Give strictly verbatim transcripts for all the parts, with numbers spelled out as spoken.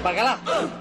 Bacala.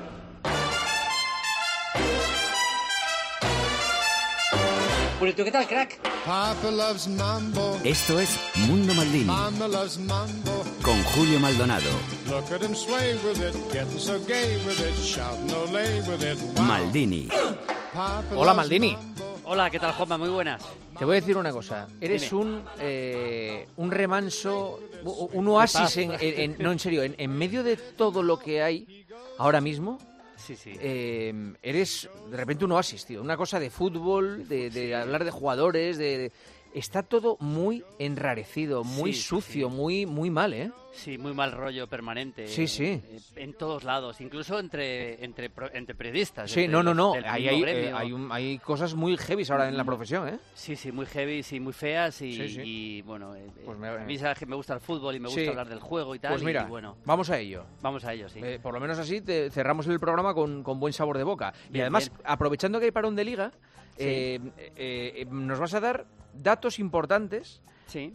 Purito, ¿qué tal, crack? Papa loves mambo. Esto es Mundo Maldini. Mama loves mambo. Con Julio Maldonado. Look at him sway with it, getting so gay with it, shouting olé with it. Wow. Maldini. Papa Hola, loves Maldini. mambo. Hola, ¿qué tal, Juanma? Muy buenas. Te voy a decir una cosa. Eres Dime. un eh, un remanso, un oasis, en, en- en- no, en serio, en, en medio de todo lo que hay ahora mismo, Sí, sí. eh, eres de repente un oasis, tío. Una cosa de fútbol, de, de hablar de jugadores, de, de- está todo muy enrarecido, muy Sí, sí, sucio, sí. muy muy mal, ¿eh? Sí, muy mal rollo permanente. Sí, sí. eh, En todos lados, incluso entre entre pro- entre periodistas. Sí, entre no, no, los- no. del Hay, mismo hay, gremio. eh, hay, un- hay cosas muy heavies ahora en la profesión, ¿eh? Sí, sí, muy heavy, sí, muy feas y, Sí, sí. y, bueno, eh, Pues eh, me- a mí sabes que me gusta el fútbol y me gusta Sí. hablar del juego y tal. Pues mira, y bueno, vamos a ello. vamos a ello, sí. Eh, por lo menos así te cerramos el programa con, con buen sabor de boca. y Bien, además, bien. aprovechando que hay parón de liga, Sí. eh, eh, eh, nos vas a dar datos importantes, Sí.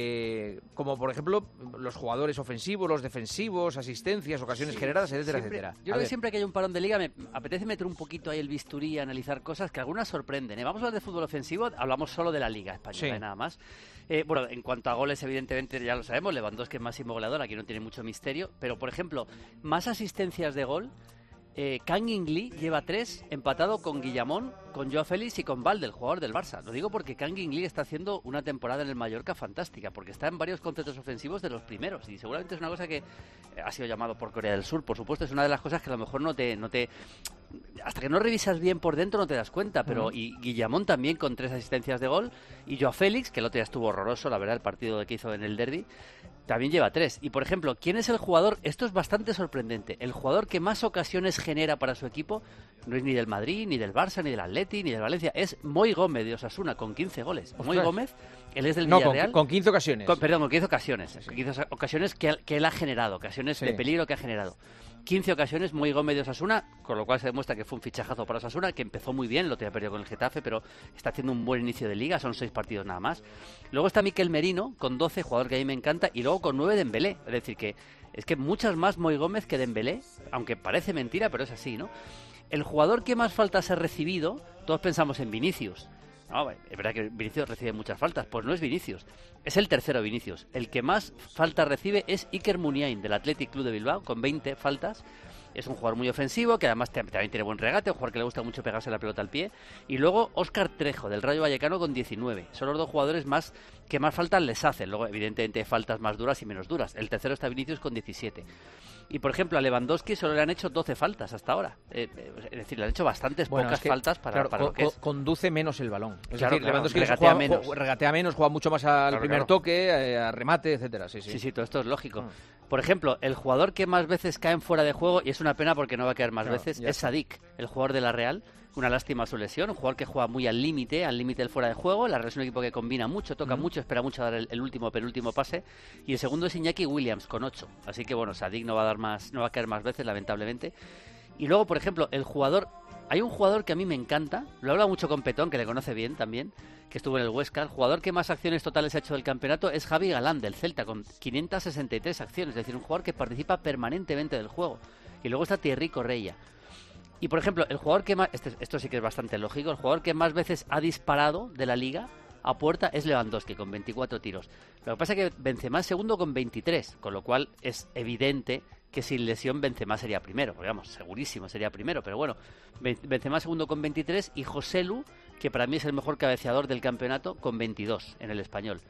eh, como por ejemplo los jugadores ofensivos, los defensivos, asistencias, ocasiones Sí, generadas, etcétera, siempre- etcétera. Yo A creo que ver. siempre que hay un parón de liga me apetece meter un poquito ahí el bisturí y analizar cosas que algunas sorprenden. ¿eh? Vamos a hablar de fútbol ofensivo, hablamos solo de la liga española, Sí. ¿eh? Nada más. Eh, bueno, en cuanto a goles, evidentemente ya lo sabemos, Lewandowski es máximo goleador, aquí no tiene mucho misterio, pero por ejemplo, más asistencias de gol. Eh, Kang In-lee lleva tres, empatado con Guillamón, con Joao Félix y con Valde, el jugador del Barça. Lo digo porque Kang In-lee está haciendo una temporada en el Mallorca fantástica, porque está en varios conceptos ofensivos de los primeros. Y seguramente es una cosa que eh, ha sido llamado por Corea del Sur, por supuesto, es una de las cosas que a lo mejor no te... No te hasta que no revisas bien por dentro no te das cuenta, pero Ujú. y Guillamón también con tres asistencias de gol, y Joao Félix, que el otro día estuvo horroroso, la verdad, el partido que hizo en el derbi, también lleva tres. Y por ejemplo, ¿quién es el jugador? Esto es bastante sorprendente. El jugador que más ocasiones genera para su equipo no es ni del Madrid, ni del Barça, ni del Atleti, ni del Valencia. Es Moi Gómez de Osasuna con quince goles. Moi Ostras. Gómez, él es del No, con, Villarreal. con quince ocasiones. Con- perdón, con quince ocasiones. Con quince ocasiones que, que él ha generado, ocasiones Sí. de peligro que ha generado. quince ocasiones, Moi Gómez de Osasuna, con lo cual se demuestra que fue un fichajazo para Osasuna, que empezó muy bien, lo tenía perdido con el Getafe, pero está haciendo un buen inicio de liga, son seis partidos nada más. Luego está Miquel Merino, con doce, jugador que a mí me encanta, y luego con nueve Dembélé. Es decir, que es que muchas más Moi Gómez que Dembélé, aunque parece mentira, pero es así, ¿no? El jugador que más faltas ha recibido, todos pensamos en Vinicius. No, es verdad que Vinicius recibe muchas faltas, pues no es Vinicius, es el tercero Vinicius. El que más faltas recibe es Iker Muniain del Athletic Club de Bilbao, con veinte faltas. Es un jugador muy ofensivo, que además te- también tiene buen regate, un jugador que le gusta mucho pegarse la pelota al pie. Y luego Óscar Trejo, del Rayo Vallecano, con diecinueve. Son los dos jugadores más que más faltas les hacen. Luego, evidentemente, hay faltas más duras y menos duras. El tercero está Vinicius con diecisiete. Y, por ejemplo, a Lewandowski solo le han hecho doce faltas hasta ahora. Eh, eh, es decir, le han hecho bastantes Bueno, pocas es que, faltas para, claro, para lo co- que es. co- conduce menos el balón. Es Claro, decir, claro, Lewandowski regatea juega- menos. ju- regatea menos, juega mucho más al Claro, primer claro. toque, eh, a remate, etcétera. Sí, sí. Sí, sí, todo esto es lógico. Mm. Por ejemplo, el jugador que más veces cae en fuera de juego, y es una pena porque no va a caer más Claro, veces, ya es está. Sadik, el jugador de la Real. Una lástima su lesión, un jugador que juega muy al límite, al límite del fuera de juego. La Real es un equipo que combina mucho, toca Mm. mucho, espera mucho dar el, el último penúltimo pase. Y el segundo es Iñaki Williams, con ocho. Así que bueno, Sadik no va a dar más, no va a caer más veces, lamentablemente. Y luego, por ejemplo, el jugador... Hay un jugador que a mí me encanta, lo habla mucho con Petón, que le conoce bien también, que estuvo en el Huesca. El jugador que más acciones totales ha hecho del campeonato es Javi Galán, del Celta, con quinientas sesenta y tres acciones. Es decir, un jugador que participa permanentemente del juego. Y luego está Thierry Correia. Y, por ejemplo, el jugador que más... Este, esto sí que es bastante lógico. El jugador que más veces ha disparado de la liga a puerta es Lewandowski, con veinticuatro tiros. Lo que pasa es que Benzema es segundo con veintitrés, con lo cual es evidente que sin lesión Benzema sería primero. Digamos, segurísimo sería primero, pero bueno. Benzema segundo con veintitrés y Joselu, que para mí es el mejor cabeceador del campeonato, con veintidós en el Español.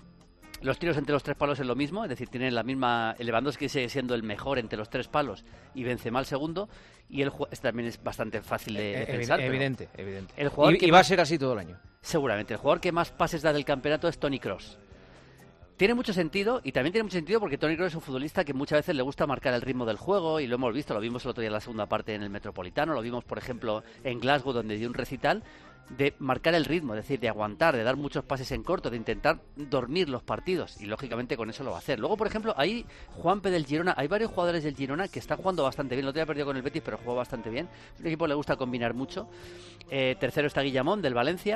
Los tiros entre los tres palos es lo mismo, es decir, tienen la misma... Lewandowski sigue siendo el mejor entre los tres palos y Benzema el segundo, y el ju- este también es bastante fácil de, de Eh, pensar. pero evidente, evidente. el jugador y, que y va a más- ser así todo el año. Seguramente, el jugador que más pases da del campeonato es Toni Kroos. Tiene mucho sentido, y también tiene mucho sentido porque Toni Kroos es un futbolista que muchas veces le gusta marcar el ritmo del juego, y lo hemos visto, lo vimos el otro día en la segunda parte en el Metropolitano, lo vimos, por ejemplo, en Glasgow, donde dio un recital, de marcar el ritmo, es decir, de aguantar, de dar muchos pases en corto, de intentar dormir los partidos, y lógicamente con eso lo va a hacer. Luego, por ejemplo, hay Juanpe del Girona, hay varios jugadores del Girona que están jugando bastante bien. El otro día perdió con el Betis, pero jugó bastante bien. Es un equipo que le gusta combinar mucho. Eh, tercero está Guillamón del Valencia.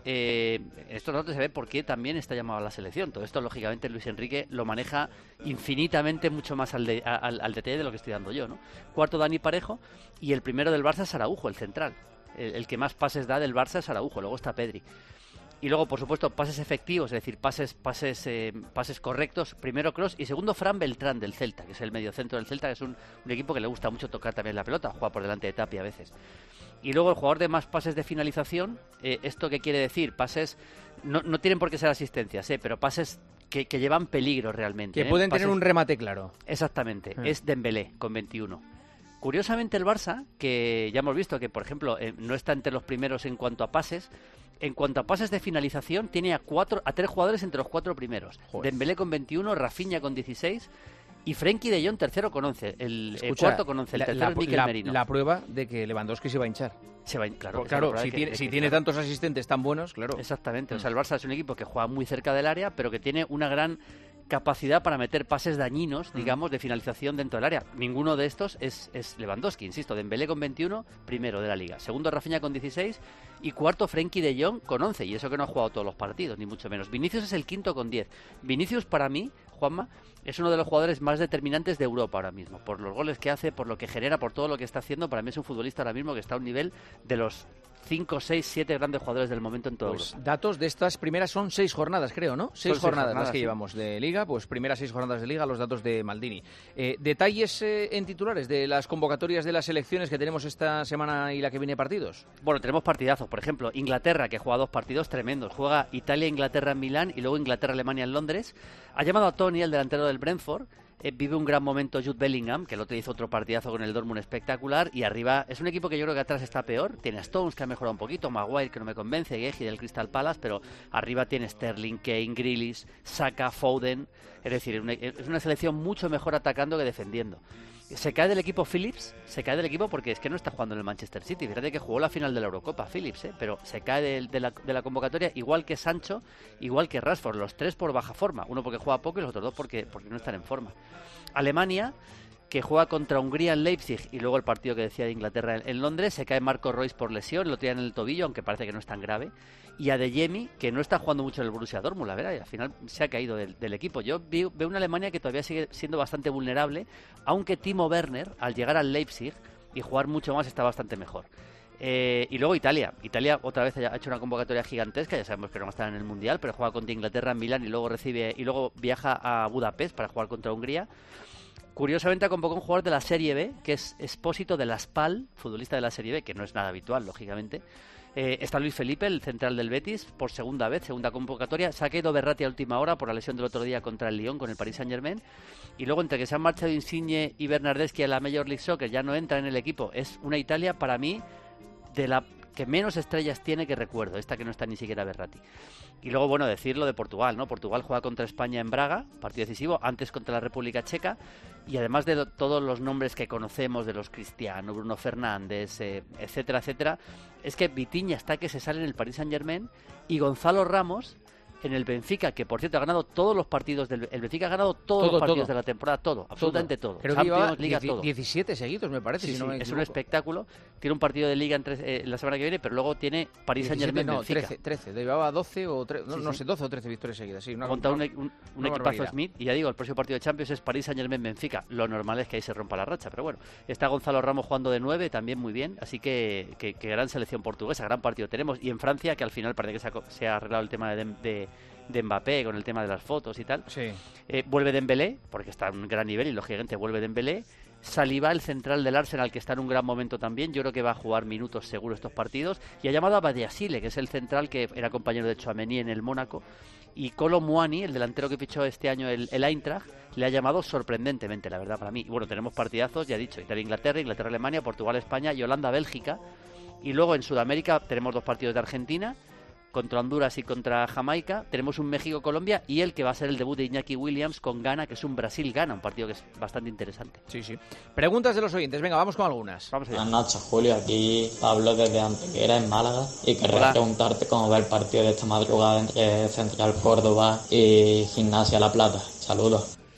eh, en estos datos se ve por qué también está llamado a la selección. Todo esto, lógicamente, Luis Enrique lo maneja infinitamente mucho más al, de, al, al detalle de lo que estoy dando yo, ¿no? Cuarto, Dani Parejo, y el primero del Barça es Araujo, el central. El, el que más pases da del Barça es Araujo, luego está Pedri. Y luego, por supuesto, pases efectivos, es decir, pases pases eh, pases correctos. Primero Kroos y segundo Fran Beltrán del Celta, que es el mediocentro del Celta, que es un, un equipo que le gusta mucho tocar también la pelota, juega por delante de Tapia a veces. Y luego el jugador de más pases de finalización, eh, ¿esto qué quiere decir? Pases, no, no tienen por qué ser asistencias, eh, pero pases que, que llevan peligro realmente. Que ¿eh? pueden Pases... tener un remate claro. Exactamente, Eh. es Dembélé con veintiuno. Curiosamente el Barça, que ya hemos visto que, por ejemplo, eh, no está entre los primeros en cuanto a pases, en cuanto a pases de finalización, tiene a cuatro a tres jugadores entre los cuatro primeros. Joder. Desmbélé con veintiuno, Rafinha con dieciséis y Frenkie de Jong tercero con once. El, el Escucha, cuarto con once, el la, tercero la, es Mikel la, Merino. la prueba de que Lewandowski se va a hinchar. Se va, claro, Pues esa es la claro, prueba si de que- tiene, de si que, tiene claro. tantos asistentes tan buenos, claro. Exactamente, o Mm. sea, el Barça es un equipo que juega muy cerca del área, pero que tiene una gran capacidad para meter pases dañinos, digamos, de finalización dentro del área. Ninguno de estos es, es Lewandowski, insisto. Dembélé con veintiuno, primero de la Liga. Segundo, Rafinha con dieciséis. Y cuarto, Frenkie de Jong con once. Y eso que no ha jugado todos los partidos, ni mucho menos. Vinicius es el quinto con diez. Vinicius, para mí, Juanma, es uno de los jugadores más determinantes de Europa ahora mismo. Por los goles que hace, por lo que genera, por todo lo que está haciendo. Para mí es un futbolista ahora mismo que está a un nivel de los cinco, seis, siete grandes jugadores del momento en toda Pues Europa. datos de estas primeras son seis jornadas, creo, ¿no? Seis seis jornadas, jornadas, las que sí. llevamos de Liga, pues primeras seis jornadas de Liga, los datos de Maldini. Eh, detalles eh, en titulares de las convocatorias de las selecciones que tenemos esta semana y la que viene partidos. Bueno, tenemos partidazos. Por ejemplo, Inglaterra, que juega dos partidos tremendos. Juega Italia-Inglaterra en Milán y luego Inglaterra-Alemania en Londres. Ha llamado a Tony, el delantero del Brentford. Eh, vive un gran momento Jude Bellingham, que el otro hizo otro partidazo con el Dortmund espectacular. Y arriba es un equipo que yo creo que atrás está peor. Tiene a Stones, que ha mejorado un poquito. Maguire, que no me convence. Gehi del Crystal Palace. Pero arriba tiene Sterling, Kane, Grealish, Saka, Foden. Es decir, una- es una selección mucho mejor atacando que defendiendo. Se cae del equipo Phillips, se cae del equipo porque es que no está jugando en el Manchester City. Fíjate que jugó la final de la Eurocopa Phillips, ¿eh? Pero se cae de, de, la, de la convocatoria, igual que Sancho, igual que Rashford, los tres por baja forma. Uno porque juega poco y los otros dos porque, porque no están en forma. Alemania, que juega contra Hungría en Leipzig y luego el partido que decía de Inglaterra en, en Londres, se cae Marco Reus por lesión, lo tiran en el tobillo, aunque parece que no es tan grave. Y Adeyemi, que no está jugando mucho en el Borussia Dortmund, la verdad, y al final se ha caído del, del equipo. Yo vi- veo una Alemania que todavía sigue siendo bastante vulnerable, aunque Timo Werner, al llegar al Leipzig y jugar mucho más, está bastante mejor. Eh, y luego Italia. Italia otra vez ha hecho una convocatoria gigantesca, ya sabemos que no va a estar en el Mundial, pero juega contra Inglaterra en Milán y luego recibe y luego viaja a Budapest para jugar contra Hungría. Curiosamente ha convocado un jugador de la Serie B, que es Espósito de la Spal, futbolista de la Serie B, que no es nada habitual, lógicamente. Eh, está Luis Felipe, el central del Betis, por segunda vez, segunda convocatoria. Se ha caído Berratti a última hora por la lesión del otro día contra el Lyon, con el Paris Saint-Germain. Y luego, entre que se han marchado Insigne y Bernardeschi a la Major League Soccer, ya no entra en el equipo. Es una Italia, para mí, de la que menos estrellas tiene que recuerdo, esta que no está ni siquiera Berratti. Y luego, bueno, decirlo de Portugal, ¿no? Portugal juega contra España en Braga, partido decisivo, antes contra la República Checa, y además de lo- todos los nombres que conocemos, de los Cristiano, Bruno Fernández, eh, etcétera, etcétera, es que Vitinha está que se sale en el Paris Saint-Germain y Gonzalo Ramos en el Benfica, que por cierto ha ganado todos los partidos del el Benfica ha ganado todos Todo, los partidos todo. de la temporada, todo, absolutamente todo. Creo que Champions, llevaba Liga, dieci- todo. diecisiete seguidos, me parece. Sí, si no sí, me es un equivoco. espectáculo. Tiene un partido de Liga entre, eh, la semana que viene, pero luego tiene Paris diecisiete, Saint-Germain no, Benfica. trece, trece. Llevaba doce o tre- no, Sí, no sí. sé, doce o trece victorias seguidas. Sí, una, Contra un, una- un, un una equipazo barbaridad. Smith, y ya digo, el próximo partido de Champions es París Saint-Germain Benfica. Lo normal es que ahí se rompa la racha, pero bueno, está Gonzalo Ramos jugando de nueve, también muy bien, así que, que, que gran selección portuguesa, gran partido tenemos. Y en Francia, que al final parece que se ha, co- se ha arreglado el tema de, de, de Mbappé con el tema de las fotos y tal. Sí. Eh, vuelve Dembélé, porque está en un gran nivel y lógicamente vuelve Dembélé. Saliba, el central del Arsenal, que está en un gran momento también. Yo creo que va a jugar minutos seguro estos partidos. Y ha llamado a Badiashile, que es el central que era compañero de Tchouaméni en el Mónaco. Y Kolo Muani, el delantero que fichó este año el, el Eintracht, le ha llamado sorprendentemente, la verdad, para mí. Y bueno, tenemos partidazos, ya he dicho, Italia-Inglaterra, Inglaterra-Alemania, Portugal-España y Holanda-Bélgica. Y luego en Sudamérica tenemos dos partidos de Argentina, contra Honduras y contra Jamaica. Tenemos un México-Colombia y el que va a ser el debut de Iñaki Williams con Ghana, que es un Brasil-Ghana, un partido que es bastante interesante. Sí, sí. Preguntas de los oyentes. Venga, vamos con algunas. Vamos allá. Buenas noches, Julio. Aquí Pablo desde Antequera, en Málaga. Y querría Hola. preguntarte cómo va el partido de esta madrugada entre Central Córdoba y Gimnasia La Plata. Saludos.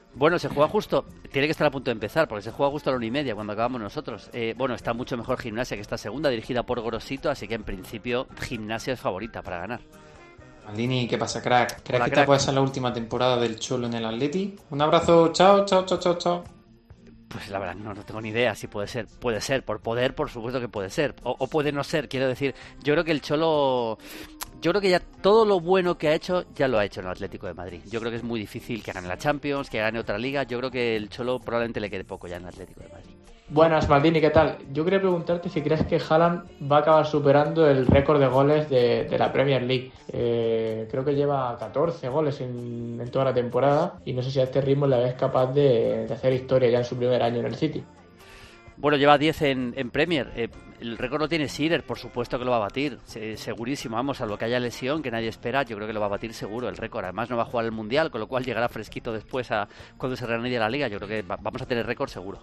Bueno, se juega justo, tiene que estar a punto de empezar, porque se juega justo a la una y media cuando acabamos nosotros. Eh, bueno, está mucho mejor Gimnasia que esta segunda, dirigida por Gorosito, así que en principio Gimnasia es favorita para ganar. Maldini, ¿qué pasa, crack? ¿Crees Hola, que crack. esta puede ser la última temporada del Cholo en el Atleti? Un abrazo, chao, chao, chao, chao, chao. Pues la verdad, no, no tengo ni idea si puede ser. Puede ser, por poder, por supuesto que puede ser. O, o puede no ser, quiero decir. Yo creo que el Cholo... Yo creo que ya todo lo bueno que ha hecho, ya lo ha hecho en el Atlético de Madrid. Yo creo que es muy difícil que gane la Champions, que gane otra liga. Yo creo que el Cholo probablemente le quede poco ya en el Atlético de Madrid. Buenas, Maldini, ¿qué tal? Yo quería preguntarte si crees que Haaland va a acabar superando el récord de goles de, de la Premier League. Eh, creo que lleva catorce goles en, en toda la temporada y no sé si a este ritmo le ves capaz de, de hacer historia ya en su primer año en el City. Bueno, lleva diez en, en Premier. Eh, el récord lo tiene Shearer, por supuesto que lo va a batir. Se, segurísimo, vamos, a lo que haya lesión, que nadie espera, yo creo que lo va a batir seguro el récord. Además no va a jugar el Mundial, con lo cual llegará fresquito después a cuando se reanude la Liga. Yo creo que va, vamos a tener récord seguro.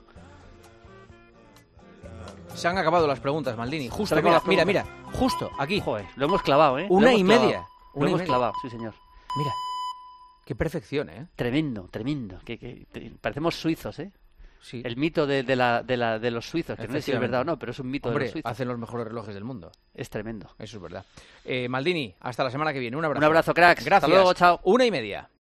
Se han acabado las preguntas, Maldini. Justo, Se han mira, acabado mira, las mira, justo aquí. Joder, lo hemos clavado, ¿eh? Una Lo hemos y clavado. media. Lo Una y hemos media. clavado, sí, señor. Mira, qué perfección, ¿eh? Tremendo, tremendo. Que, que, te- parecemos suizos, ¿eh? Sí. El mito de, de, la, de, la, de los suizos, que no sé si es verdad o no, pero es un mito de Hombre, los suizos. hacen los mejores relojes del mundo. Es tremendo. Eso es verdad. Eh, Maldini, hasta la semana que viene. Un abrazo. Un abrazo, cracks. Gracias. Hasta luego, chao. Una y media.